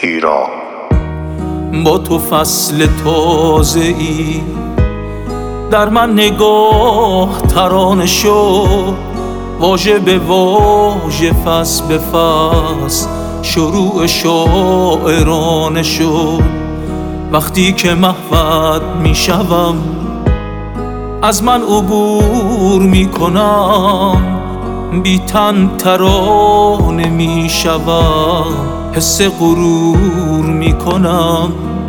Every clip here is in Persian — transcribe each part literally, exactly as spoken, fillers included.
هیرا. با تو فصل تازه ای در من نگاه ترانه شد، واژه به واژه فصل به فصل شروع شاعرانه شد. وقتی که محوت می شوم از من عبور می کنم، بی تن ترانه می شوم، حس غرور می کنم.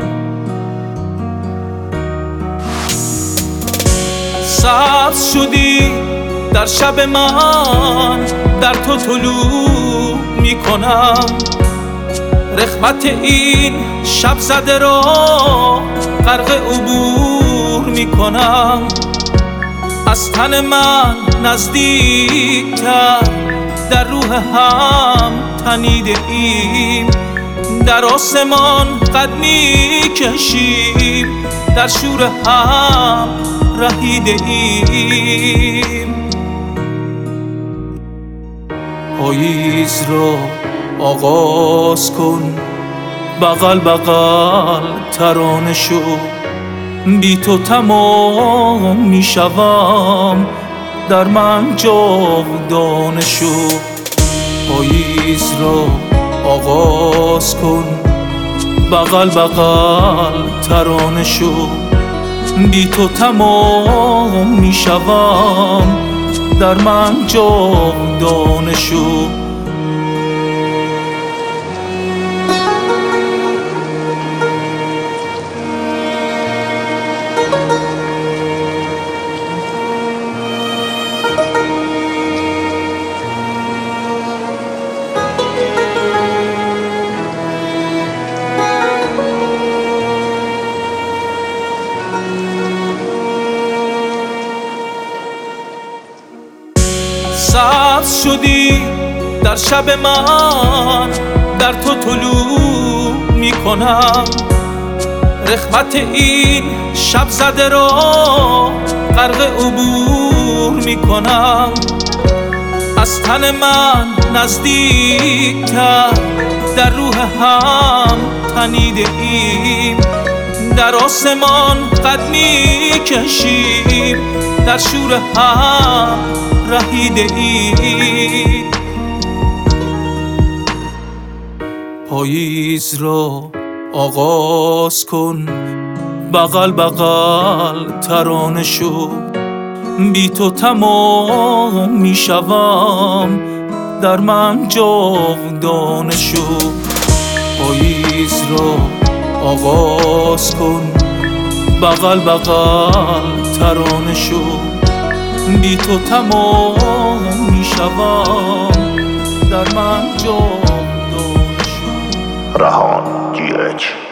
سبز شدی در شب من، در تو طلوع می کنم، رغبت این شب زده را غرق عبور می کنم. از تن من نزدیکتر در روح هم تنیده ایم، در آسمان قد می کشیم، در شور هم رهیده ایم. پاییز را آغاز کن، بغل بغل ترانه شو، بی تو تمام می شوم، در من جاودانه شو. پاییز را آغاز کن، بغل بغل ترانه شو، بی تو تمام می شوم، در من جاودانه شو. سبز شدی در شب من، در تو طلوع می کنم، رغبت این شب زده را غرق عبور می کنم. از تن من نزدیکتر در روح هم تنیده ایم، در آسمان قد می کشیم، در شور هم رهیده ایم. پاییز را آغاز کن، بغل بغل ترانه شو، بی تو تمام می شوم، در من جاودانه شو. پاییز را آغاز کن، بغل بغل ترانه شو، بی تو تمام می شوم، در من جاودانه شو. رهان جی اچ